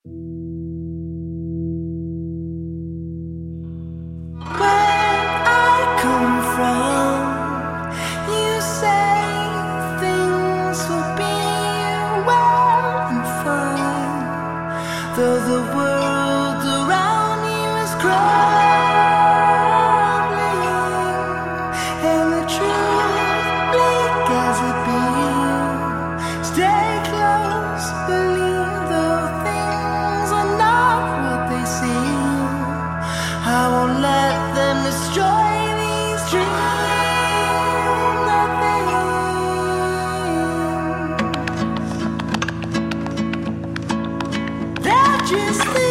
Where I come from, you say things will be well and fine, though the world around you is crumbling, and the truth, bleak as it be, stay close, believe though things are not what they seem. I won't let them destroy these dreams. They're just